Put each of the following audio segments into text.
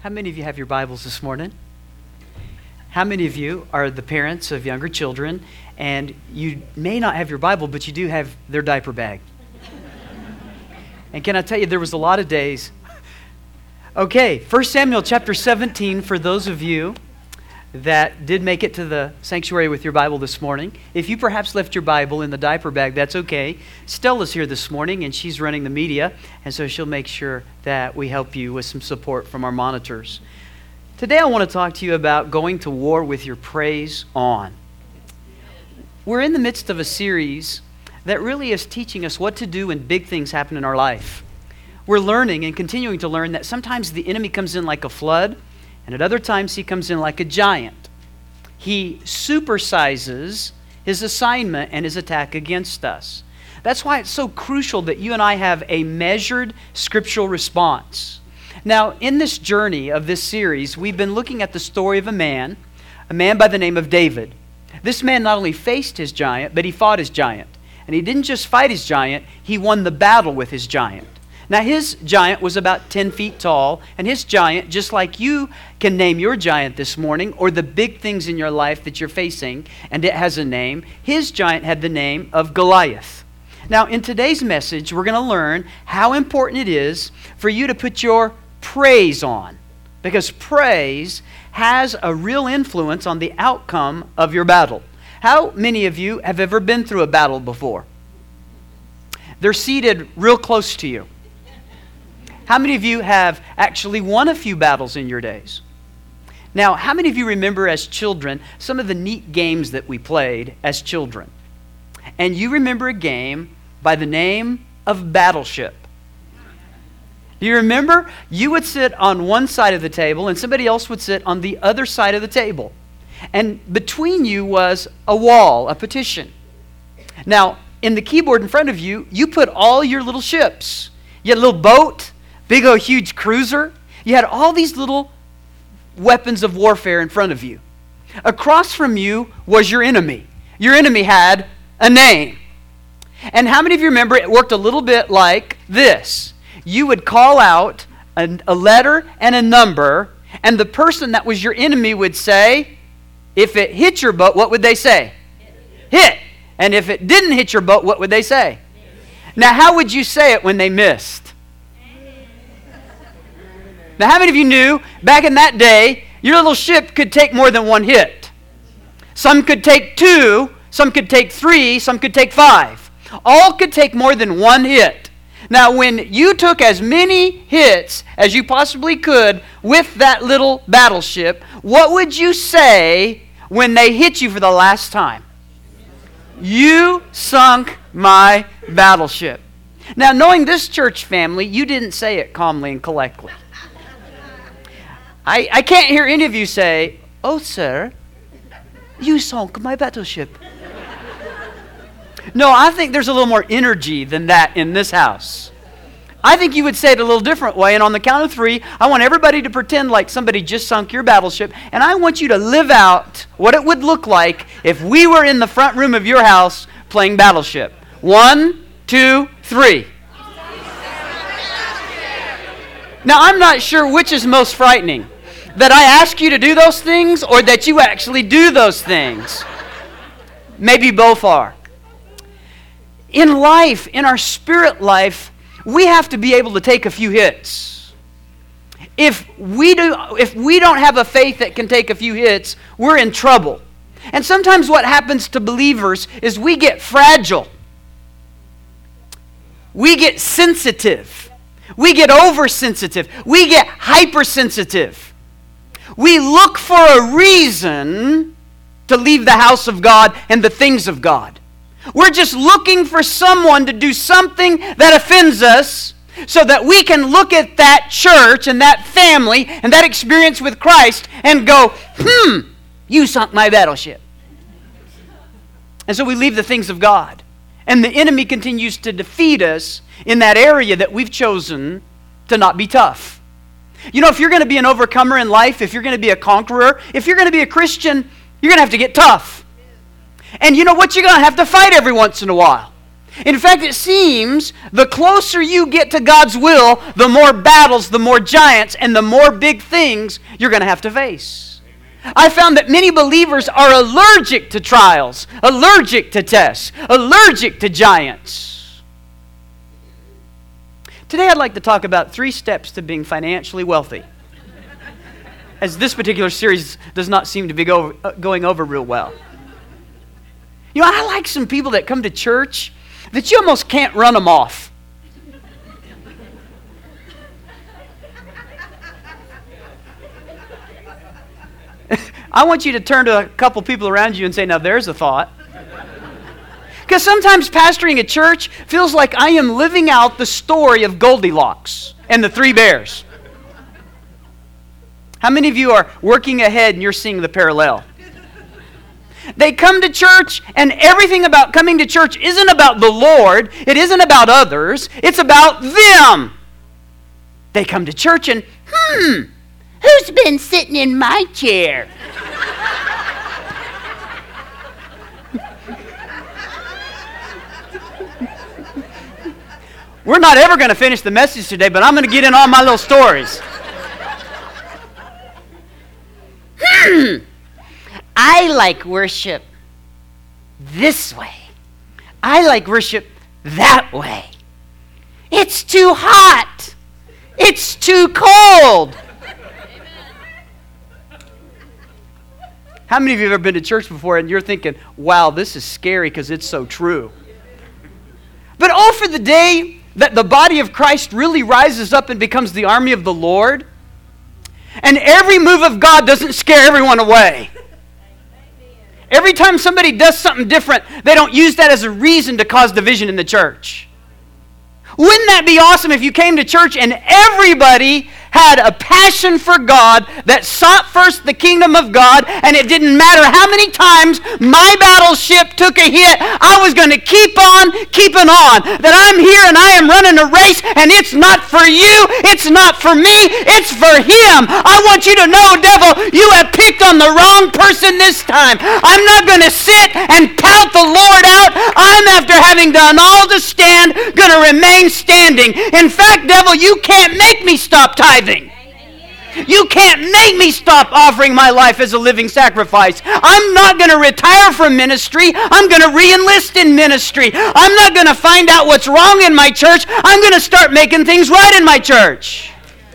How many of you have your Bibles this morning? How many of you are the parents of younger children and you may not have your Bible, but you do have their diaper bag? And can I tell you, there was a lot of days. Okay, 1 Samuel chapter 17, for those of you that did make it to the sanctuary with your Bible this morning. If you perhaps left your Bible in the diaper bag, that's okay. Stella's here this morning, and she's running the media, and so she'll make sure that we help you with some support from our monitors. Today I want to talk to you about going to war with your praise on. We're in the midst of a series that really is teaching us what to do when big things happen in our life. We're learning and continuing to learn that sometimes the enemy comes in like a flood, and at other times he comes in like a giant. He supersizes his assignment and his attack against us. That's why it's so crucial that you and I have a measured scriptural response. Now, in this journey of this series, we've been looking at the story of a man by the name of David. This man not only faced his giant, but he fought his giant. And he didn't just fight his giant, he won the battle with his giant. Now, his giant was about 10 feet tall, and his giant, just like you can name your giant this morning, or the big things in your life that you're facing, and it has a name, his giant had the name of Goliath. Now, in today's message, we're going to learn how important it is for you to put your praise on, because praise has a real influence on the outcome of your battle. How many of you have ever been through a battle before? They're seated real close to you. How many of you have actually won a few battles in your days? Now, how many of you remember as children some of the neat games that we played as children? And you remember a game by the name of Battleship. Do you remember? You would sit on one side of the table and somebody else would sit on the other side of the table. And between you was a wall, a partition. Now, in the keyboard in front of you, you put all your little ships. You had a little boat, big old huge cruiser. You had all these little weapons of warfare in front of you. Across from you was your enemy. Your enemy had a name. And how many of you remember it worked a little bit like this? You would call out a letter and a number, and the person that was your enemy would say, if it hit your boat, what would they say? Hit. And if it didn't hit your boat, what would they say? Now, how would you say it when they missed? Now, how many of you knew back in that day, your little ship could take more than one hit? Some could take 2, some could take 3, some could take 5. All could take more than one hit. Now, when you took as many hits as you possibly could with that little battleship, what would you say when they hit you for the last time? You sunk my battleship. Now, knowing this church family, you didn't say it calmly and collectly. I can't hear any of you say, "Oh, sir, you sunk my battleship." No, I think there's a little more energy than that in this house. I think you would say it a little different way, and on the count of 3, I want everybody to pretend like somebody just sunk your battleship, and I want you to live out what it would look like if we were in the front room of your house playing Battleship. 1, 2, 3. Now, I'm not sure which is most frightening, that I ask you to do those things or that you actually do those things. Maybe both are. In life, in our spirit life, we have to be able to take a few hits. If we don't have a faith that can take a few hits, we're in trouble. And sometimes what happens to believers is we get fragile. We get sensitive. We get oversensitive. We get hypersensitive. We look for a reason to leave the house of God and the things of God. We're just looking for someone to do something that offends us so that we can look at that church and that family and that experience with Christ and go, you sunk my battleship. And so we leave the things of God. And the enemy continues to defeat us in that area that we've chosen to not be tough. You know, if you're going to be an overcomer in life, if you're going to be a conqueror, if you're going to be a Christian, you're going to have to get tough. And you know what? You're going to have to fight every once in a while. In fact, it seems the closer you get to God's will, the more battles, the more giants, and the more big things you're going to have to face. I found that many believers are allergic to trials, allergic to tests, allergic to giants. Today I'd like to talk about 3 steps to being financially wealthy, as this particular series does not seem to be going over real well. You know, I like some people that come to church that you almost can't run them off. I want you to turn to a couple people around you and say, now there's a thought. Because sometimes pastoring a church feels like I am living out the story of Goldilocks and the 3 bears. How many of you are working ahead and you're seeing the parallel? They come to church, and everything about coming to church isn't about the Lord. It isn't about others. It's about them. They come to church and, who's been sitting in my chair? We're not ever going to finish the message today, but I'm going to get in all my little stories. I like worship this way. I like worship that way. It's too hot. It's too cold. How many of you have ever been to church before and you're thinking, wow, this is scary because it's so true? But oh, for the day that the body of Christ really rises up and becomes the army of the Lord, and every move of God doesn't scare everyone away. Every time somebody does something different, they don't use that as a reason to cause division in the church. Wouldn't that be awesome if you came to church and everybody had a passion for God that sought first the kingdom of God, and it didn't matter how many times my battleship took a hit, I was going to keep on keeping on. That I'm here and I am running a race, and it's not for you, it's not for me, it's for Him. I want you to know, devil, you have picked on the wrong person this time. I'm not going to sit and pout the Lord out. I'm, after having done all to stand, going to remain standing. In fact, devil, you can't make me stop tithing. You can't make me stop offering my life as a living sacrifice. I'm not going to retire from ministry. I'm going to re-enlist in ministry. I'm not going to find out what's wrong in my church. I'm going to start making things right in my church.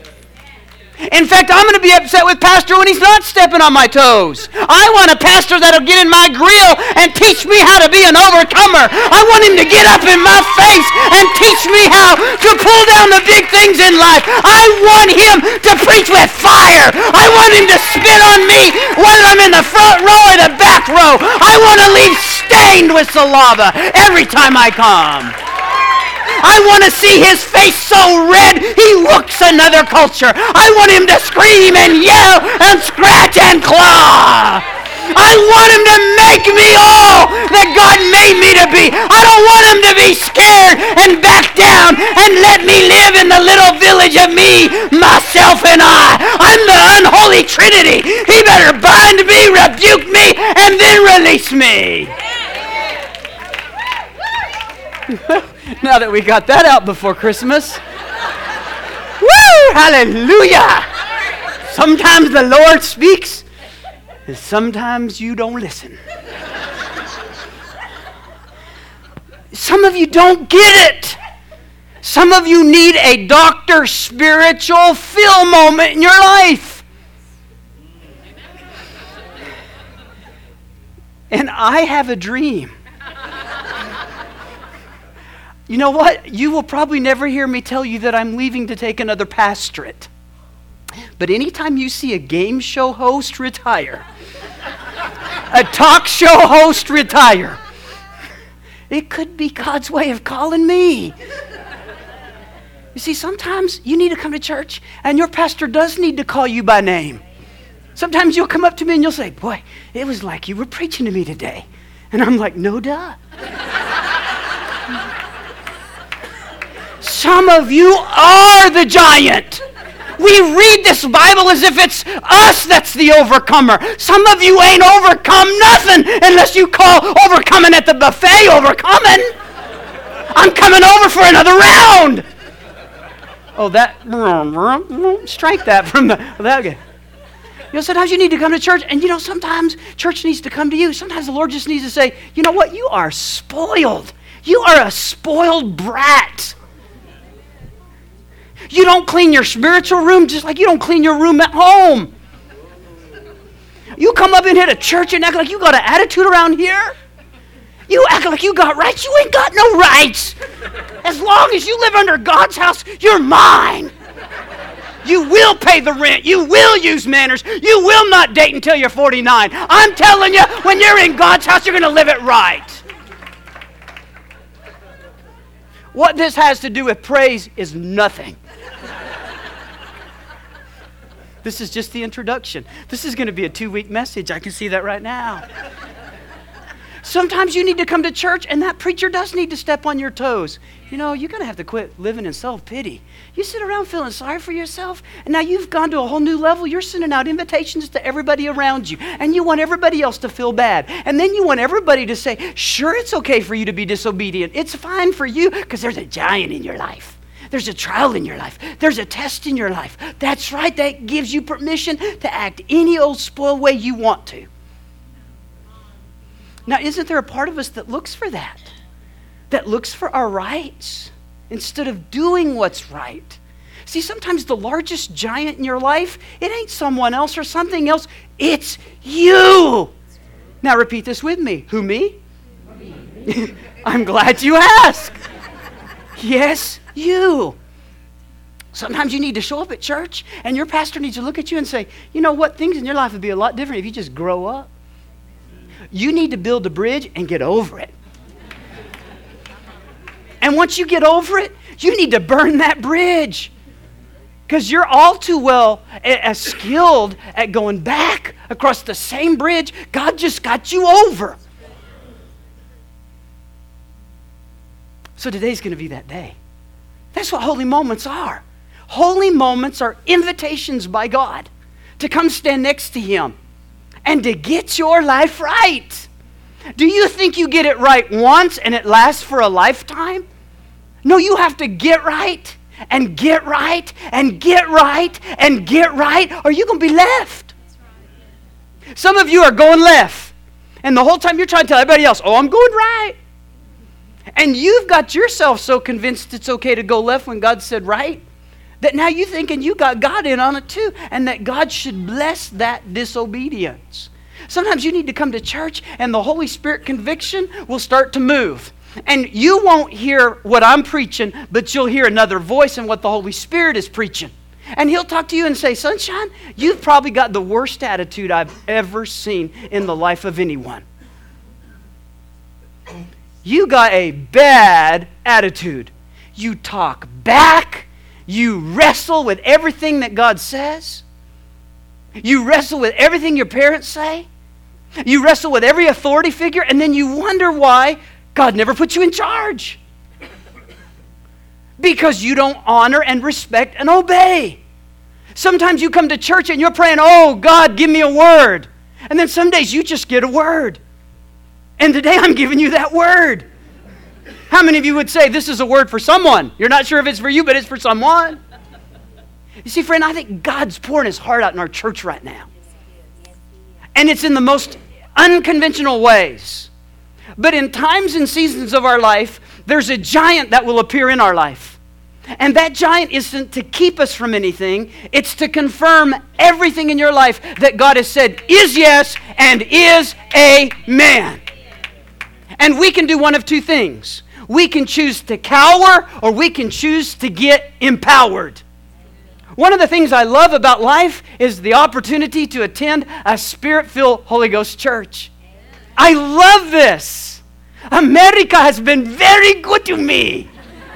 In fact, I'm going to be upset with Pastor when he's not stepping on my toes. I want a pastor that'll get in my grill and teach me how to be an overcomer. I want him to get up in my face and teach me how to pull down the big things in life. I want him to preach with fire. I want him to spit on me whether I'm in the front row or the back row. I want to leave stained with saliva every time I come. I want to see his face so red he looks another culture. I want him to scream and yell and scratch and claw. I want him to make me all that God made me to be. I don't want him to be scared and back down and let me live in the little village of me, myself, and I. I'm the unholy trinity. He better bind me, rebuke me, and then release me. Now that we got that out before Christmas. Woo! Hallelujah! Sometimes the Lord speaks, and sometimes you don't listen. Some of you don't get it. Some of you need a Dr. Spiritual Phil moment in your life. And I have a dream. You know what? You will probably never hear me tell you that I'm leaving to take another pastorate. But anytime you see a game show host retire, a talk show host retire, it could be God's way of calling me. You see, sometimes you need to come to church and your pastor does need to call you by name. Sometimes you'll come up to me and you'll say, boy, it was like you were preaching to me today. And I'm like, no duh. Some of you are the giant. We read this Bible as if it's us that's the overcomer. Some of you ain't overcome nothing unless you call overcoming at the buffet overcoming. I'm coming over for another round. Oh, that, strike that from that guy. You know, sometimes you need to come to church, and sometimes church needs to come to you. Sometimes the Lord just needs to say, you know what, you are spoiled. You are a spoiled brat. You don't clean your spiritual room just like you don't clean your room at home. You come up and hit a church and act like you got an attitude around here. You act like you got rights. You ain't got no rights. As long as you live under God's house, you're mine. You will pay the rent. You will use manners. You will not date until you're 49. I'm telling you, when you're in God's house, you're going to live it right. What this has to do with praise is nothing. This is just the introduction. This is going to be a 2-week message. I can see that right now. Sometimes you need to come to church, and that preacher does need to step on your toes. You're going to have to quit living in self-pity. You sit around feeling sorry for yourself, and now you've gone to a whole new level. You're sending out invitations to everybody around you, and you want everybody else to feel bad. And then you want everybody to say, sure, it's okay for you to be disobedient. It's fine for you because there's a giant in your life. There's a trial in your life. There's a test in your life. That's right. That gives you permission to act any old spoiled way you want to. Now, isn't there a part of us that looks for that? That looks for our rights instead of doing what's right? See, sometimes the largest giant in your life, it ain't someone else or something else. It's you. Now repeat this with me. Who, me? I'm glad you asked. Yes, you. Sometimes you need to show up at church and your pastor needs to look at you and say, you know what, things in your life would be a lot different if you just grow up. You need to build a bridge and get over it. And once you get over it, you need to burn that bridge. Because you're all too well as skilled at going back across the same bridge God just got you over. So today's going to be that day. That's what holy moments are. Holy moments are invitations by God to come stand next to Him and to get your life right. Do you think you get it right once and it lasts for a lifetime? No, you have to get right and get right and get right and get right, or you're going to be left. Some of you are going left, and the whole time you're trying to tell everybody else, oh, I'm going right. And you've got yourself so convinced it's okay to go left when God said right, that now you're thinking you got God in on it too, and that God should bless that disobedience. Sometimes you need to come to church and the Holy Spirit conviction will start to move. And you won't hear what I'm preaching, but you'll hear another voice in what the Holy Spirit is preaching. And He'll talk to you and say, sunshine, you've probably got the worst attitude I've ever seen in the life of anyone. You got a bad attitude. You talk back. You wrestle with everything that God says. You wrestle with everything your parents say. You wrestle with every authority figure, and then you wonder why God never put you in charge. Because you don't honor and respect and obey. Sometimes you come to church and you're praying, oh, God, give me a word. And then some days you just get a word. And today I'm giving you that word. How many of you would say this is a word for someone? You're not sure if it's for you, but it's for someone. You see, friend, I think God's pouring His heart out in our church right now. And it's in the most unconventional ways. But in times and seasons of our life, there's a giant that will appear in our life. And that giant isn't to keep us from anything. It's to confirm everything in your life that God has said is yes and is amen. And we can do one of two things. We can choose to cower or we can choose to get empowered. One of the things I love about life is the opportunity to attend a Spirit-filled Holy Ghost church. I love this. America has been very good to me.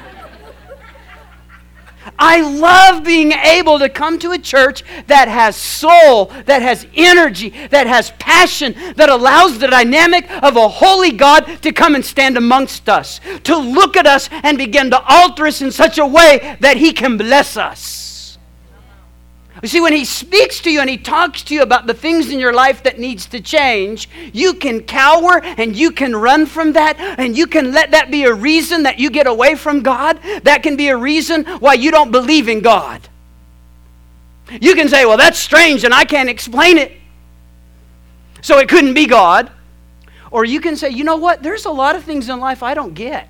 I love being able to come to a church that has soul, that has energy, that has passion, that allows the dynamic of a holy God to come and stand amongst us, to look at us and begin to alter us in such a way that He can bless us. You see, when He speaks to you and He talks to you about the things in your life that needs to change, you can cower and you can run from that, and you can let that be a reason that you get away from God. That can be a reason why you don't believe in God. You can say, well, that's strange and I can't explain it, so it couldn't be God. Or you can say, you know what? There's a lot of things in life I don't get,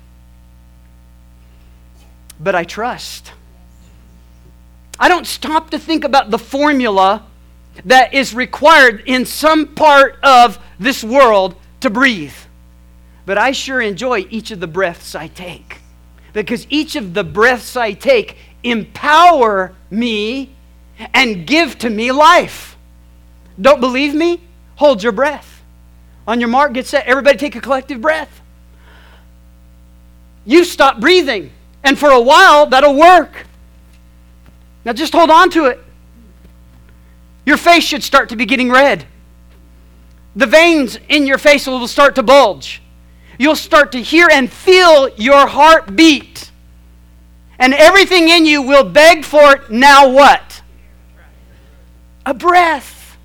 but I trust. I don't stop to think about the formula that is required in some part of this world to breathe. But I sure enjoy each of the breaths I take, because each of the breaths I take empower me and give to me life. Don't believe me? Hold your breath. On your mark, get set. Everybody take a collective breath. You stop breathing, and for a while that'll work. Now just hold on to it. Your face should start to be getting red. The veins in your face will start to bulge. You'll start to hear and feel your heart beat. And everything in you will beg for now what? A breath.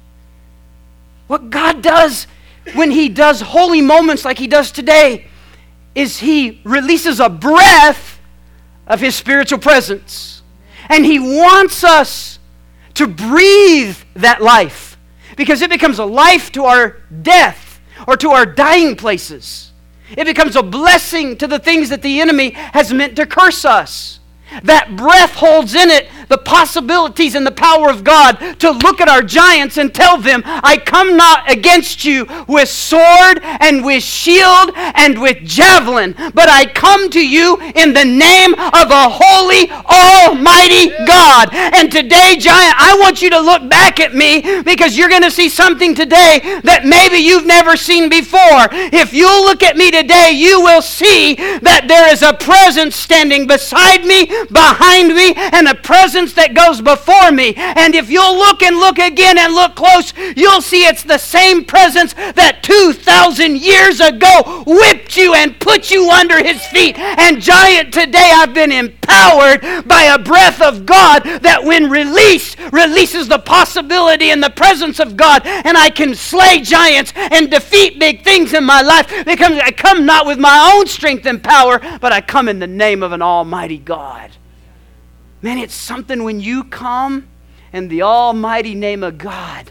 What God does when He does holy moments like He does today is He releases a breath of His spiritual presence. And He wants us to breathe that life, because it becomes a life to our death or to our dying places. It becomes a blessing to the things that the enemy has meant to curse us. That breath holds in it the possibilities and the power of God to look at our giants and tell them, I come not against you with sword and with shield and with javelin, but I come to you in the name of a holy, almighty God. And today, giant, I want you to look back at me, because you're going to see something today that maybe you've never seen before. If you'll look at me today, you will see that there is a presence standing beside me, behind me, and a presence that goes before me. And if you'll look and look again and look close, you'll see it's the same presence that 2,000 years ago whipped you and put you under His feet. And giant, today I've been empowered by a breath of God that when released, releases the possibility and the presence of God, and I can slay giants and defeat big things in my life, because I come not with my own strength and power, but I come in the name of an almighty God. Man, it's something when you come and the almighty name of God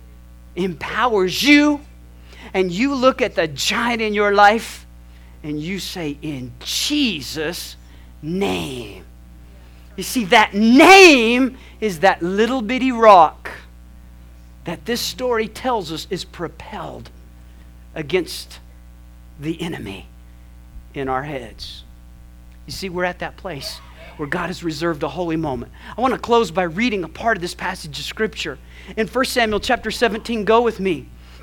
empowers you, and you look at the giant in your life and you say, in Jesus' name. You see, that name is that little bitty rock that this story tells us is propelled against the enemy in our heads. You see, we're at that place where God has reserved a holy moment. I want to close by reading a part of this passage of Scripture. In 1 Samuel chapter 17, go with me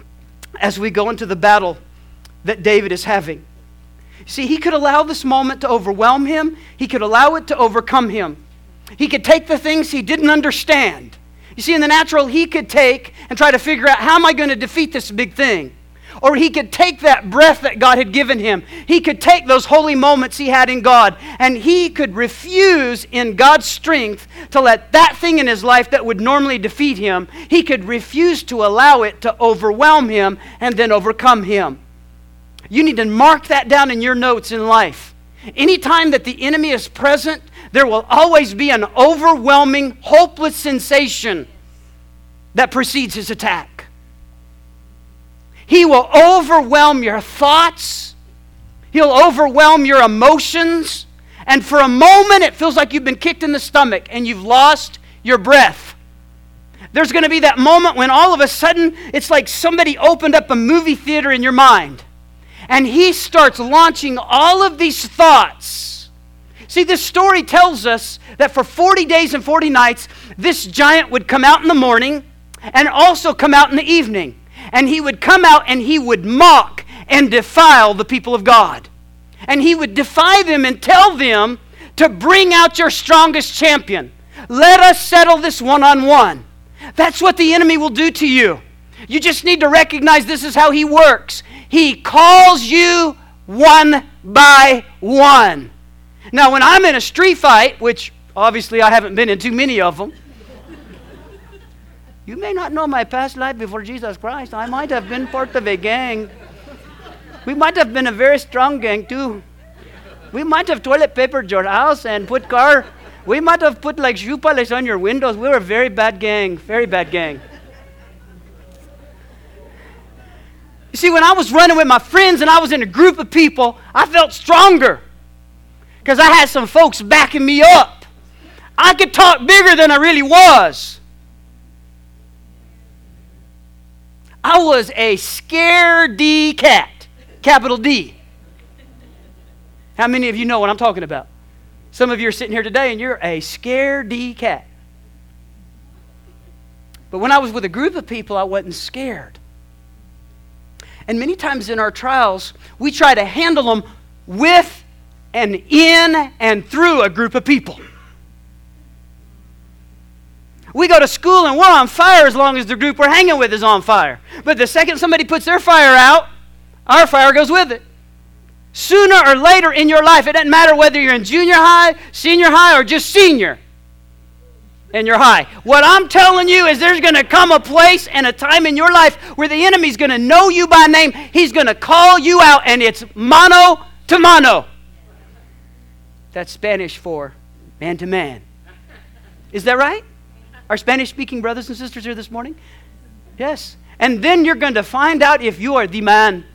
as we go into the battle that David is having. See, he could allow this moment to overwhelm him. He could allow it to overcome him. He could take the things he didn't understand. You see, in the natural, he could take and try to figure out, how am I going to defeat this big thing? Or he could take that breath that God had given him. He could take those holy moments he had in God, and he could refuse in God's strength to let that thing in his life that would normally defeat him, he could refuse to allow it to overwhelm him and then overcome him. You need to mark that down in your notes in life. Anytime that the enemy is present, there will always be an overwhelming, hopeless sensation that precedes his attack. He will overwhelm your thoughts. He'll overwhelm your emotions. And for a moment, it feels like you've been kicked in the stomach and you've lost your breath. There's going to be that moment when all of a sudden, it's like somebody opened up a movie theater in your mind. And he starts launching all of these thoughts. See, this story tells us that for 40 days and 40 nights, this giant would come out in the morning and also come out in the evening. And he would come out and he would mock and defile the people of God. And he would defy them and tell them to bring out your strongest champion. Let us settle this one-on-one. That's what the enemy will do to you. You just need to recognize this is how he works. He calls you one by one. Now, when I'm in a street fight, which obviously I haven't been in too many of them, You may not know my past life before Jesus Christ. I might have been part of a gang. We might have been a very strong gang too. We might have toilet papered your house and put car. We might have put like shoe polish on your windows. We were a very bad gang. Very bad gang. You see, when I was running with my friends and I was in a group of people, I felt stronger because I had some folks backing me up. I could talk bigger than I really was. I was a scaredy cat, capital D. How many of you know what I'm talking about? Some of you are sitting here today and you're a scaredy cat. But when I was with a group of people, I wasn't scared. And many times in our trials, we try to handle them with and in and through a group of people. We go to school and we're on fire as long as the group we're hanging with is on fire. But the second somebody puts their fire out, our fire goes with it. Sooner or later in your life, it doesn't matter whether you're in junior high, senior high, or just senior in your high. What I'm telling you is there's going to come a place and a time in your life where the enemy's going to know you by name. He's going to call you out, and it's mano to mano. That's Spanish for man to man. Is that right? Our Spanish-speaking brothers and sisters here this morning? Yes. And then you're going to find out if you are the man.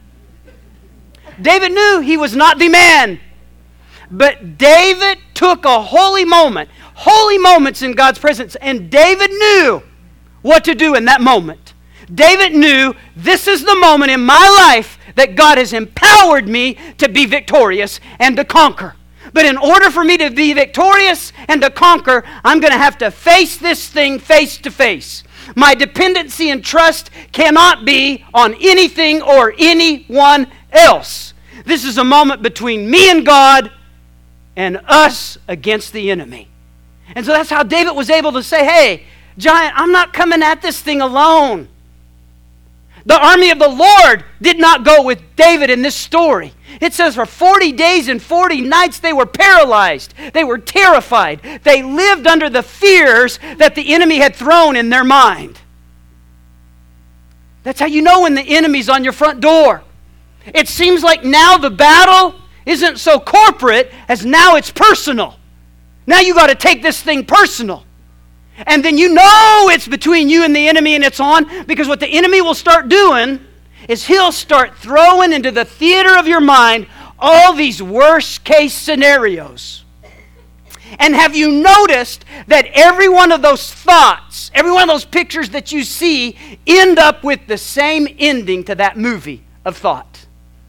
David knew he was not the man. But David took a holy moments in God's presence, and David knew what to do in that moment. David knew this is the moment in my life that God has empowered me to be victorious and to conquer. But in order for me to be victorious and to conquer, I'm going to have to face this thing face to face. My dependency and trust cannot be on anything or anyone else. This is a moment between me and God and us against the enemy. And so that's how David was able to say, hey, giant, I'm not coming at this thing alone. The army of the Lord did not go with David in this story. It says for 40 days and 40 nights they were paralyzed. They were terrified. They lived under the fears that the enemy had thrown in their mind. That's how you know when the enemy's on your front door. It seems like now the battle isn't so corporate as now it's personal. Now you got to take this thing personal. And then you know it's between you and the enemy and it's on, because what the enemy will start doing is he'll start throwing into the theater of your mind all these worst case scenarios. And have you noticed that every one of those thoughts, every one of those pictures that you see end up with the same ending to that movie of thought?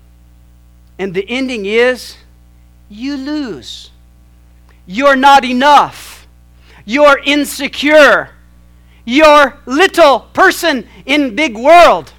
And the ending is you lose. You're not enough. You're insecure. You're little person in big world.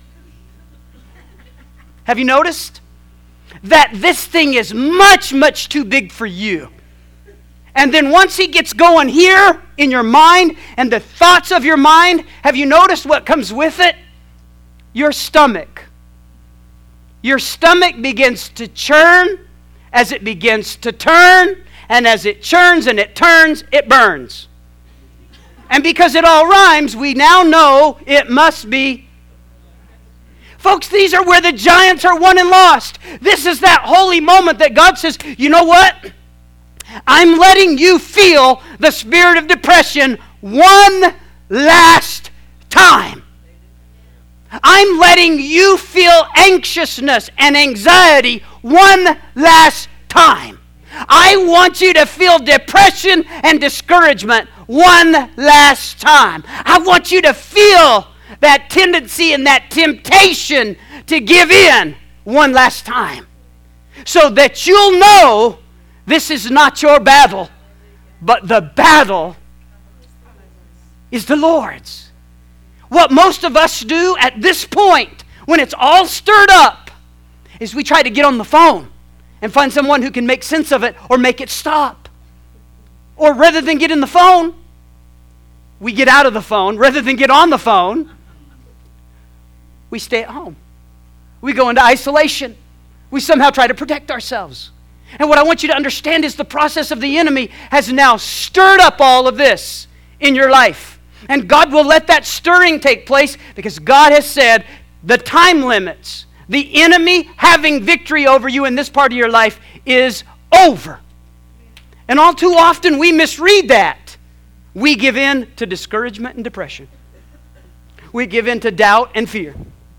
Have you noticed that this thing is much, much too big for you? And then once he gets going here in your mind and the thoughts of your mind, have you noticed what comes with it? Your stomach. Your stomach begins to churn as it begins to turn, and as it churns and it turns, it burns. And because it all rhymes, we now know it must be. Folks, these are where the giants are won and lost. This is that holy moment that God says, you know what? I'm letting you feel the spirit of depression one last time. I'm letting you feel anxiousness and anxiety one last time. I want you to feel depression and discouragement one last time. I want you to feel that tendency and that temptation to give in one last time, so that you'll know this is not your battle, but the battle is the Lord's. What most of us do at this point, when it's all stirred up, is we try to get on the phone and find someone who can make sense of it or make it stop. Or rather than get in the phone, we get out of the phone. Rather than get on the phone, we stay at home. We go into isolation. We somehow try to protect ourselves. And what I want you to understand is the process of the enemy has now stirred up all of this in your life. And God will let that stirring take place because God has said the time limits, the enemy having victory over you in this part of your life is over. And all too often we misread that. We give in to discouragement and depression. We give in to doubt and fear.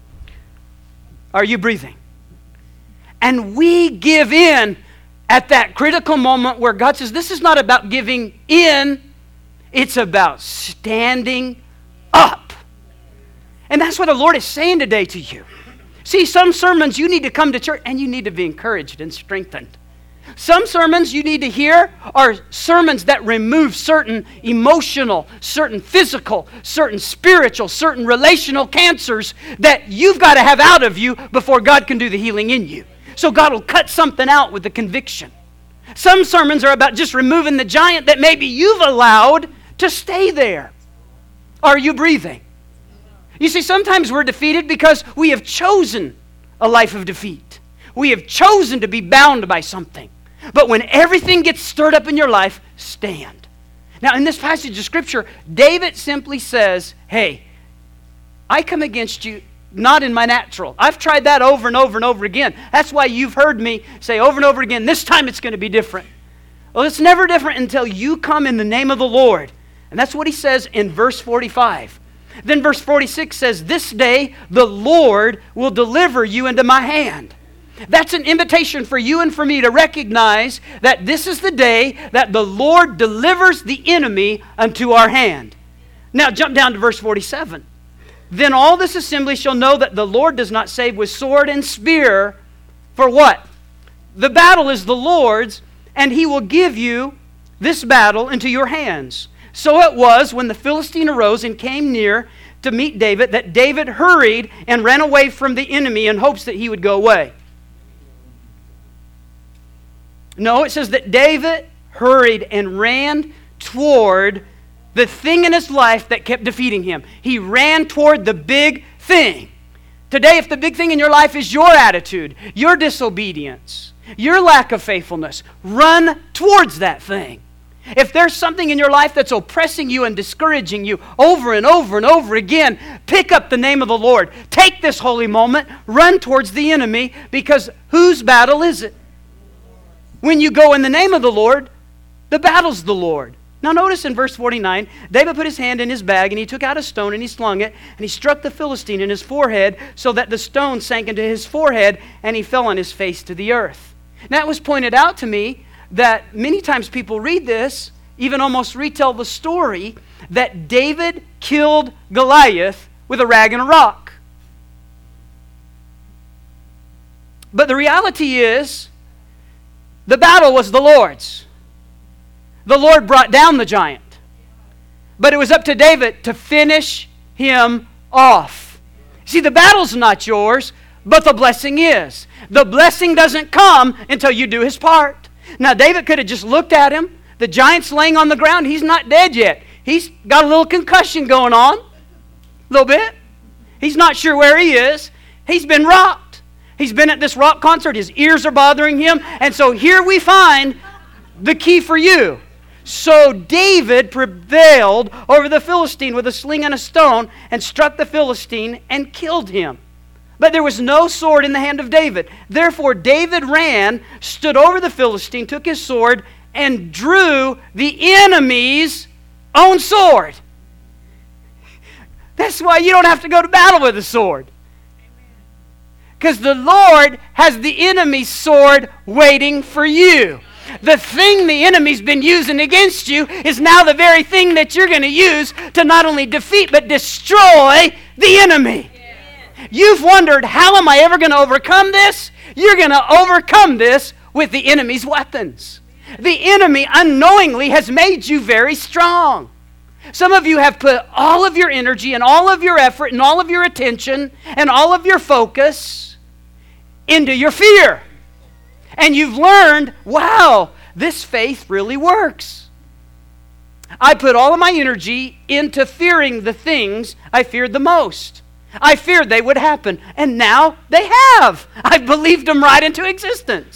Are you breathing? And we give in at that critical moment where God says, this is not about giving in, it's about standing up. And that's what the Lord is saying today to you. See, some sermons you need to come to church and you need to be encouraged and strengthened. Some sermons you need to hear are sermons that remove certain emotional, certain physical, certain spiritual, certain relational cancers that you've got to have out of you before God can do the healing in you. So God will cut something out with the conviction. Some sermons are about just removing the giant that maybe you've allowed to stay there. Are you breathing? You see, sometimes we're defeated because we have chosen a life of defeat. We have chosen to be bound by something. But when everything gets stirred up in your life, stand. Now, in this passage of Scripture, David simply says, hey, I come against you not in my natural. I've tried that over and over and over again. That's why you've heard me say over and over again, this time it's going to be different. Well, it's never different until you come in the name of the Lord. And that's what he says in verse 45. Then verse 46 says, this day the Lord will deliver you into my hand. That's an invitation for you and for me to recognize that this is the day that the Lord delivers the enemy unto our hand. Now jump down to verse 47. Then all this assembly shall know that the Lord does not save with sword and spear. For what? The battle is the Lord's, and he will give you this battle into your hands. So it was when the Philistine arose and came near to meet David that David hurried and ran away from the enemy in hopes that he would go away. No, it says that David hurried and ran toward the thing in his life that kept defeating him. He ran toward the big thing. Today, if the big thing in your life is your attitude, your disobedience, your lack of faithfulness, run towards that thing. If there's something in your life that's oppressing you and discouraging you over and over and over again, pick up the name of the Lord. Take this holy moment, run towards the enemy, because whose battle is it? When you go in the name of the Lord, the battle's the Lord. Now notice in verse 49, David put his hand in his bag and he took out a stone and he slung it and he struck the Philistine in his forehead so that the stone sank into his forehead and he fell on his face to the earth. Now it was pointed out to me that many times people read this, even almost retell the story, that David killed Goliath with a rag and a rock. But the reality is, the battle was the Lord's. The Lord brought down the giant. But it was up to David to finish him off. See, the battle's not yours, but the blessing is. The blessing doesn't come until you do his part. Now, David could have just looked at him. The giant's laying on the ground. He's not dead yet. He's got a little concussion going on. A little bit. He's not sure where he is. He's been rocked. He's been at this rock concert. His ears are bothering him. And so here we find the key for you. So David prevailed over the Philistine with a sling and a stone and struck the Philistine and killed him. But there was no sword in the hand of David. Therefore David ran, stood over the Philistine, took his sword, and drew the enemy's own sword. That's why you don't have to go to battle with a sword. Because the Lord has the enemy's sword waiting for you. The thing the enemy's been using against you is now the very thing that you're going to use to not only defeat but destroy the enemy. You've wondered, how am I ever going to overcome this? You're going to overcome this with the enemy's weapons. The enemy unknowingly has made you very strong. Some of you have put all of your energy and all of your effort and all of your attention and all of your focus into your fear. And you've learned, wow, this faith really works. I put all of my energy into fearing the things I feared the most. I feared they would happen, and now they have. I've believed them right into existence.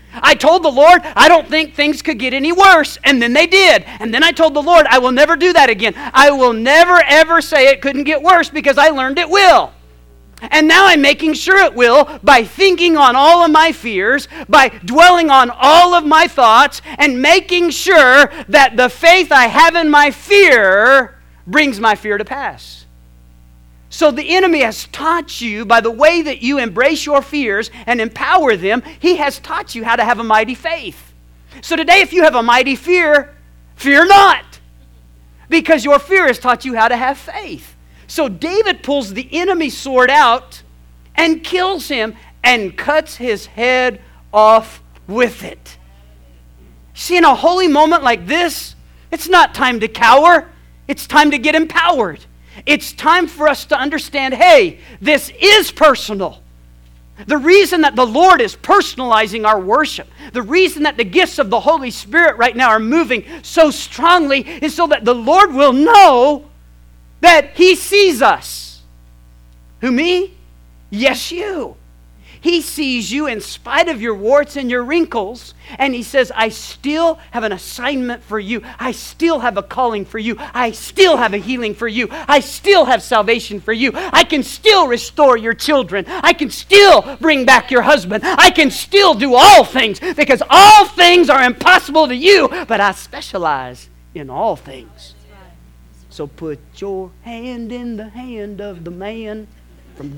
I told the Lord I don't think things could get any worse, and then they did. And then I told the Lord I will never do that again. I will never ever say it couldn't get worse because I learned it will. And now I'm making sure it will by thinking on all of my fears, by dwelling on all of my thoughts, and making sure that the faith I have in my fear brings my fear to pass. So the enemy has taught you by the way that you embrace your fears and empower them, he has taught you how to have a mighty faith. So today, if you have a mighty fear, fear not, because your fear has taught you how to have faith. So David pulls the enemy's sword out and kills him and cuts his head off with it. See, in a holy moment like this, it's not time to cower. It's time to get empowered. It's time for us to understand, hey, this is personal. The reason that the Lord is personalizing our worship, the reason that the gifts of the Holy Spirit right now are moving so strongly is so that the Lord will know that He sees us. Who, me? Yes, you. He sees you in spite of your warts and your wrinkles, and He says, I still have an assignment for you. I still have a calling for you. I still have a healing for you. I still have salvation for you. I can still restore your children. I can still bring back your husband. I can still do all things, because all things are impossible to you, but I specialize in all things. So put your hand in the hand of the man from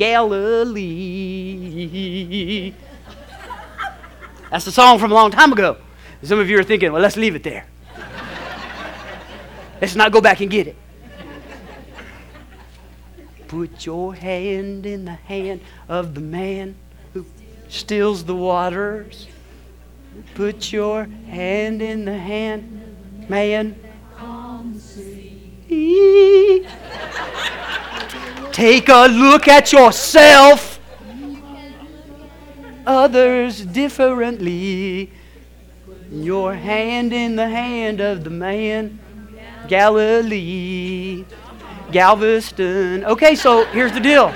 Galilee. That's a song from a long time ago. Some of you are thinking, well, let's leave it there. Let's not go back and get it. Put your hand in the hand of the man who stills the waters. Put your hand in the hand, man. Take a look at yourself, others differently. Your hand in the hand of the man, Galilee, Galveston. Okay, so here's the deal.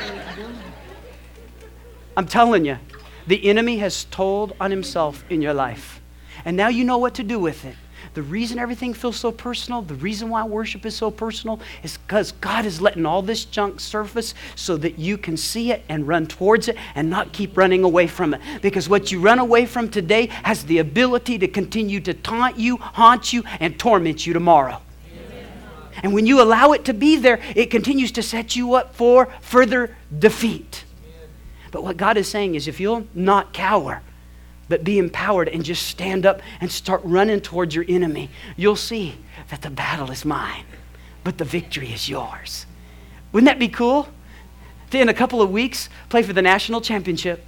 I'm telling you, the enemy has told on himself in your life. And now you know what to do with it. The reason everything feels so personal, the reason why worship is so personal is because God is letting all this junk surface so that you can see it and run towards it and not keep running away from it. Because what you run away from today has the ability to continue to taunt you, haunt you, and torment you tomorrow. And when you allow it to be there, it continues to set you up for further defeat. But what God is saying is if you'll not cower, but be empowered and just stand up and start running towards your enemy, you'll see that the battle is mine, but the victory is yours. Wouldn't that be cool? To, in a couple of weeks, play for the national championship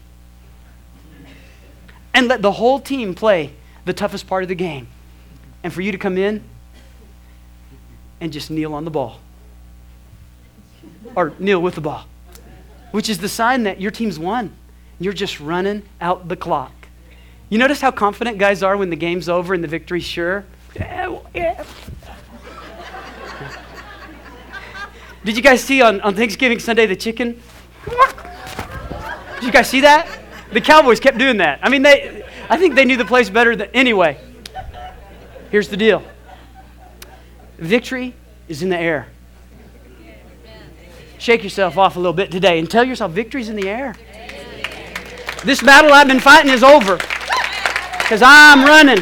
and let the whole team play the toughest part of the game. And for you to come in and just kneel on the ball. Or kneel with the ball. Which is the sign that your team's won. You're just running out the clock. You notice how confident guys are when the game's over and the victory's sure? Yeah. Did you guys see on Thanksgiving Sunday the chicken? Did you guys see that? The Cowboys kept doing that. I mean, I think they knew the place better than... Anyway, here's the deal. Victory is in the air. Shake yourself off a little bit today and tell yourself victory's in the air. This battle I've been fighting is over. Because I'm running.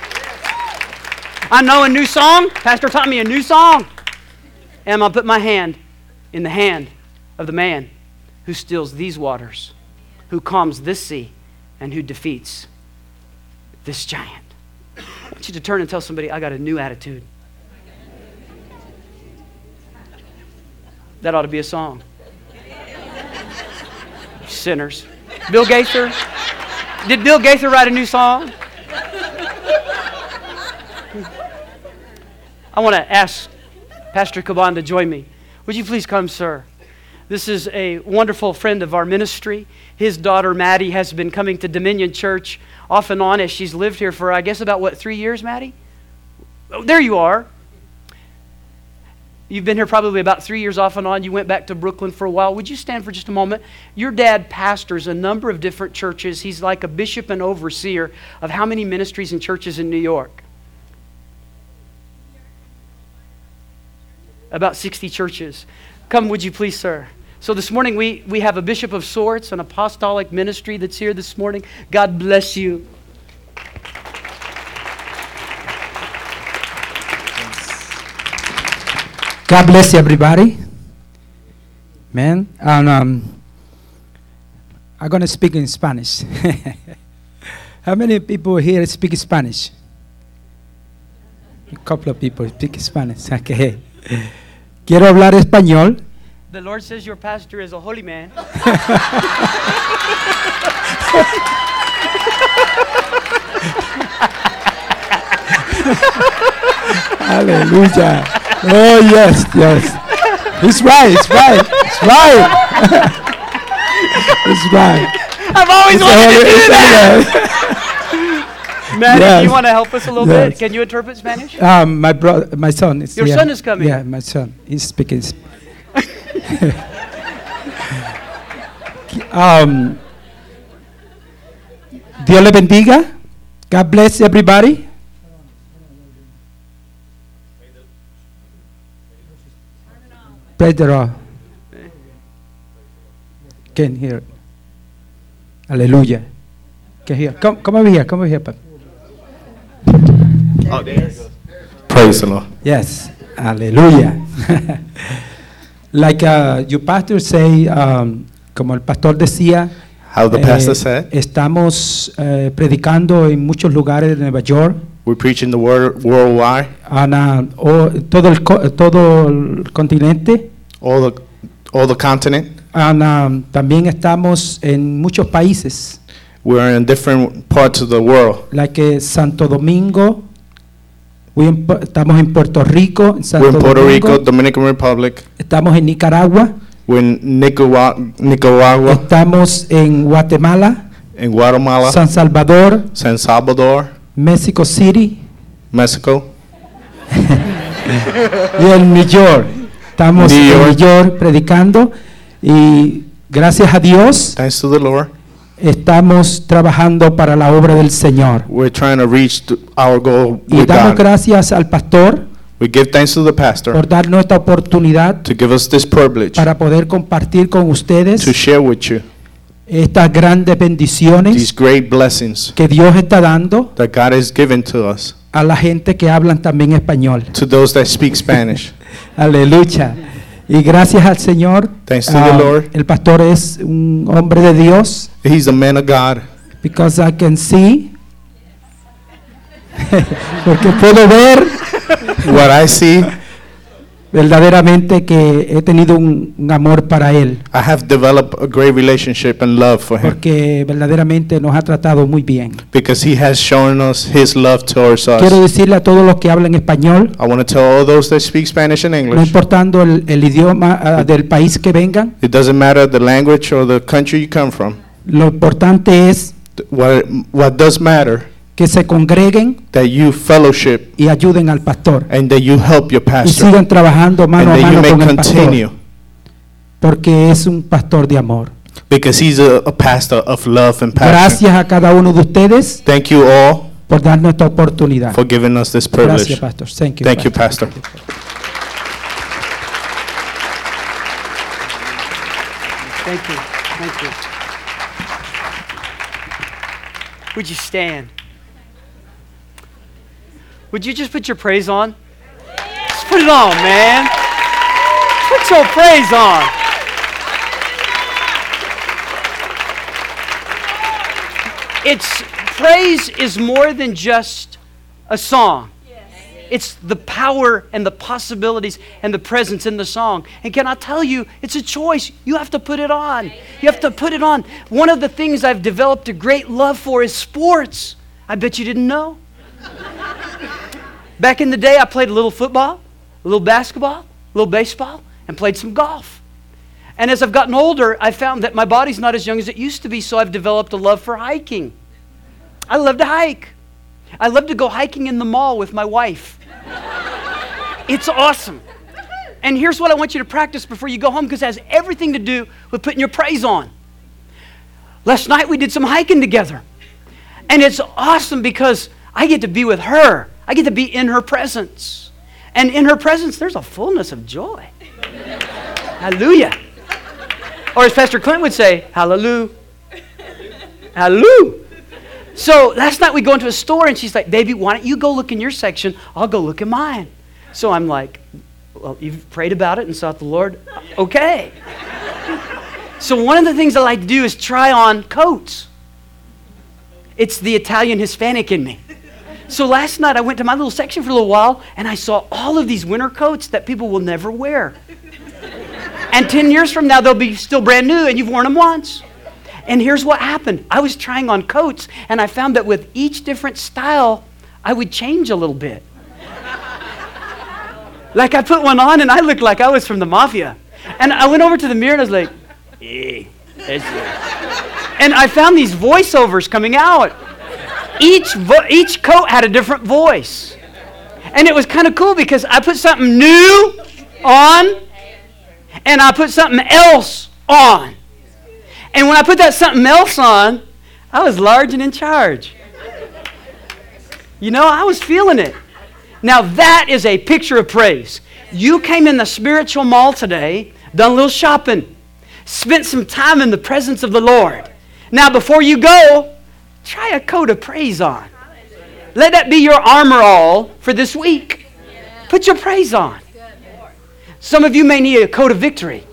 I know a new song. Pastor taught me a new song. And I'm going to put my hand in the hand of the man who stills these waters, who calms this sea, and who defeats this giant. I want you to turn and tell somebody, I got a new attitude. That ought to be a song. Sinners. Bill Gaither. Did Bill Gaither write a new song? I want to ask Pastor Caban to join me. Would you please come, sir? This is a wonderful friend of our ministry. His daughter, Maddie, has been coming to Dominion Church off and on as she's lived here for, I guess, about, 3 years, Maddie? Oh, there you are. You've been here probably about 3 years off and on. You went back to Brooklyn for a while. Would you stand for just a moment? Your dad pastors a number of different churches. He's like a bishop and overseer of how many ministries and churches in New York? About 60 churches. Come, would you please, sir? So this morning we have a bishop of sorts, an apostolic ministry that's here this morning. God bless you. God bless everybody. Man, and, I'm going to speak in Spanish. How many people here speak Spanish? A couple of people speak Spanish. Okay. Quiero hablar español. The Lord says your pastor is a holy man. Hallelujah. Oh, yes, yes. It's right, it's right, it's right. It's right. I've always wanted to do that. Matt, Yes. do you want to help us a little Yes. bit? Can you interpret Spanish? My son is Your here. son is coming. Yeah, my son. He's speaking. Dios le bendiga. God bless everybody. Praise the Lord. Can hear it. Hallelujah. Can hear. Come over here. Come over here, Papa. Oh, there it goes. Praise the Lord. Yes. Hallelujah. Like your pastor say, como el pastor decía, How the pastor said, estamos predicando en muchos lugares de Nueva York. we're preaching the word worldwide, Todo el continente. all the continent. También estamos en muchos países, We're in different parts of the world. like Santo Domingo. Estamos en Puerto Rico, en We're Santo in Puerto Domingo. Rico, Dominican Republic. Estamos en Nicaragua. We're in Nicaragua, Estamos en Guatemala, in Guatemala, San Salvador, San Salvador, Mexico City Mexico, y en New York. Estamos New en York. New York predicando y gracias a Dios thanks to the Lord. estamos trabajando para la obra del Señor. We're trying to reach our goal Y with damos God. gracias al pastor We give thanks to the pastor por darnos esta oportunidad to give us this privilege para poder compartir con to ustedes share with you estas grandes these bendiciones great blessings que Dios está dando that God has given to us, a la gente que hablan también español. to those that speak Spanish. Aleluya. Y gracias al Señor, Thanks to the Lord. el pastor es un hombre de Dios, He's a man of God, because I can see, porque puedo ver what I see. verdaderamente que he tenido un amor para él, I have developed a great relationship and love for him porque verdaderamente nos ha tratado muy bien. because he has shown us his love towards Quiero us. decirle a todos los que hablan español, I want to tell all those that speak Spanish and no English, importando el idioma del país que vengan, it doesn't matter the language or the country you come from. lo importante es What does matter, que se congreguen that you fellowship y ayuden al pastor and that you help your y pastor sigan trabajando and mano a that you mano may con el pastor, continue porque es un pastor de amor. because he's a pastor of love and passion. Gracias a cada uno de ustedes Thank you all por darnos esta oportunidad. for giving us this Gracias, privilege. pastor. Thank you, Thank you, Pastor. Thank you. Thank you. Would you stand? Would you just put your praise on? Just put it on, man. Put your praise on. Praise is more than just a song. It's the power and the possibilities and the presence in the song. And can I tell you, it's a choice. You have to put it on. You have to put it on. One of the things I've developed a great love for is sports. I bet you didn't know. Back in the day, I played a little football, a little basketball, a little baseball, and played some golf. And as I've gotten older, I found that my body's not as young as it used to be, so I've developed a love for hiking. I love to hike. I love to go hiking in the mall with my wife. It's awesome. And here's what I want you to practice before you go home, because it has everything to do with putting your praise on. Last night we did some hiking together. And it's awesome because I get to be with her. I get to be in her presence. And in her presence, there's a fullness of joy. Hallelujah. Or as Pastor Clint would say, hallelujah. Hallelujah. So last night we go into a store and she's like, baby, why don't you go look in your section? I'll go look in mine. So I'm like, well, you've prayed about it and sought the Lord? Okay. So one of the things I like to do is try on coats. It's the Italian Hispanic in me. So last night I went to my little section for a little while and I saw all of these winter coats that people will never wear. And 10 years from now they'll be still brand new and you've worn them once. And here's what happened. I was trying on coats and I found that with each different style I would change a little bit. Like I put one on and I looked like I was from the mafia. And I went over to the mirror and I was like, hey, that's it. And I found these voiceovers coming out. Each coat had a different voice. And it was kind of cool because I put something new on and I put something else on. And when I put that something else on, I was large and in charge. You know, I was feeling it. Now that is a picture of praise. You came in the spiritual mall today, done a little shopping, spent some time in the presence of the Lord. Now before you go, try a coat of praise on. Let that be your armor all for this week. Put your praise on. Some of you may need a coat of victory.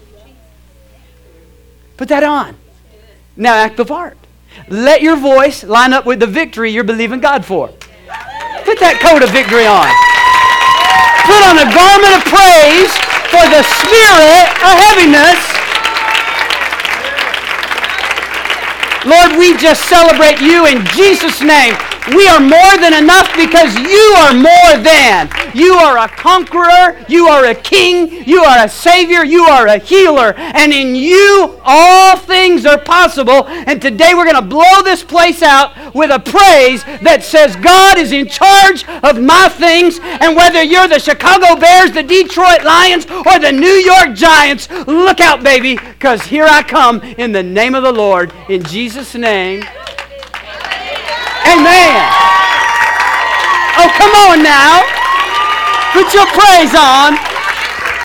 Put that on. Now act the part. Let your voice line up with the victory you're believing God for. Put that coat of victory on. Put on a garment of praise for the spirit of heaviness. Lord, we just celebrate you in Jesus' name. We are more than enough because you are more than. You are a conqueror. You are a king. You are a savior. You are a healer. And in you, all things are possible. And today we're going to blow this place out with a praise that says God is in charge of my things. And whether you're the Chicago Bears, the Detroit Lions, or the New York Giants, look out, baby, because here I come in the name of the Lord. In Jesus' name. Amen. Oh, come on now. Put your praise on.